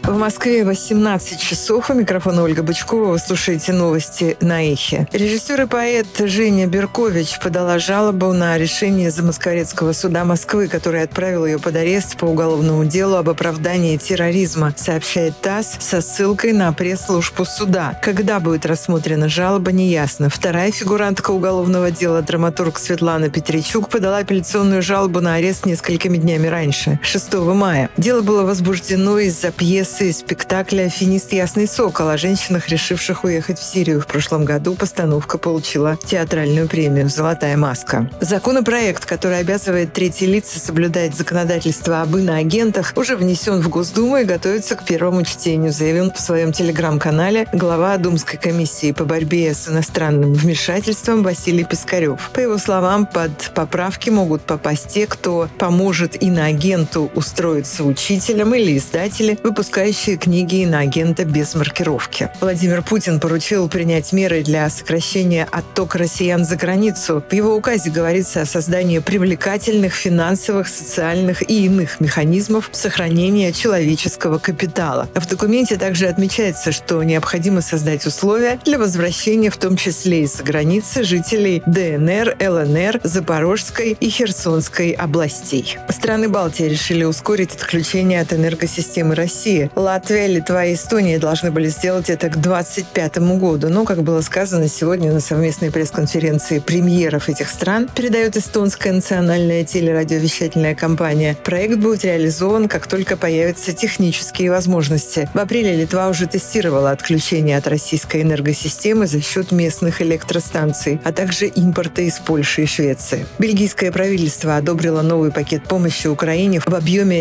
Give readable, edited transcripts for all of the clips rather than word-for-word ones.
В Москве 18 часов. У микрофона Ольга Бычкова. Вы слушаете новости на Эхе. Режиссер и поэт Женя Беркович подала жалобу на решение Замоскворецкого суда Москвы, который отправил ее под арест по уголовному делу об оправдании терроризма, сообщает ТАСС со ссылкой на пресс-службу суда. Когда будет рассмотрена жалоба, неясно. Вторая фигурантка уголовного дела, драматург Светлана Петричук, подала апелляционную жалобу на арест несколькими днями раньше, 6 мая. Дело было возбуждено из-за пьесы и спектакля «Финист Ясный Сокол» о женщинах, решивших уехать в Сирию. В прошлом году постановка получила театральную премию «Золотая маска». Законопроект, который обязывает третьи лица соблюдать законодательство об иноагентах, уже внесен в Госдуму и готовится к первому чтению, заявил в своем телеграм-канале глава Думской комиссии по борьбе с иностранным вмешательством Василий Пискарев. По его словам, под поправки могут попасть те, кто поможет иноагенту устроиться учителем, или издатели, выпускающие книги иноагента без маркировки. Владимир Путин поручил принять меры для сокращения оттока россиян за границу. В его указе говорится о создании привлекательных финансовых, социальных и иных механизмов сохранения человеческого капитала. В документе также отмечается, что необходимо создать условия для возвращения, в том числе из-за границы, жителей ДНР, ЛНР, Запорожской и Херсонской областей. Страны Балтии решили ускорить отключение от энергосистемы России. Латвия, Литва и Эстония должны были сделать это к 2025 году. Но, как было сказано сегодня на совместной пресс-конференции премьеров этих стран, передает эстонская национальная телерадиовещательная компания, проект будет реализован, как только появятся технические возможности. В апреле Литва уже тестировала отключение от российской энергосистемы за счет местных электростанций, а также импорта из Польши и Швеции. Бельгийское правительство одобрило новый пакет помощи Украине в объеме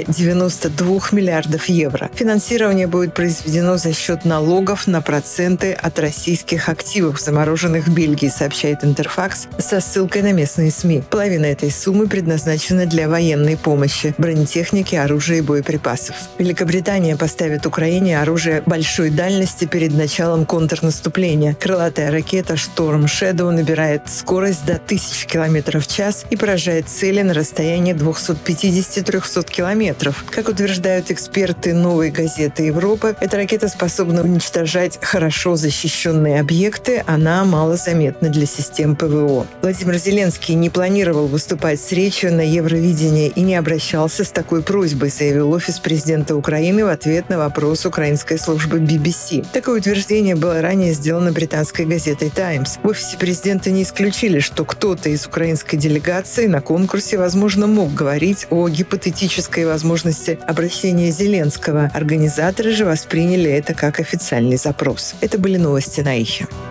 92 миллиардов евро. Финансирование будет произведено за счет налогов на проценты от российских активов, замороженных в Бельгии, сообщает Интерфакс со ссылкой на местные СМИ. Половина этой суммы предназначена для военной помощи, бронетехники, оружия и боеприпасов. Великобритания поставит Украине оружие большой дальности перед началом контрнаступления. Крылатая ракета «Шторм Shadow» набирает скорость до 1000 км в час и поражает цели на расстоянии 250-300 километров. Как утверждают эксперты «Новой газеты Европы», эта ракета способна уничтожать хорошо защищенные объекты, она малозаметна для систем ПВО. Владимир Зеленский не планировал выступать с речью на Евровидении и не обращался с такой просьбой, заявил офис президента Украины в ответ на вопрос украинской службы BBC. Такое утверждение было ранее сделано британской газетой «Таймс». В офисе президента не исключили, что кто-то из украинской делегации на конкурсе, возможно, мог говорить о гипотетической возможности обращения Зеленского. Организаторы же восприняли это как официальный запрос. Это были новости на Эхе.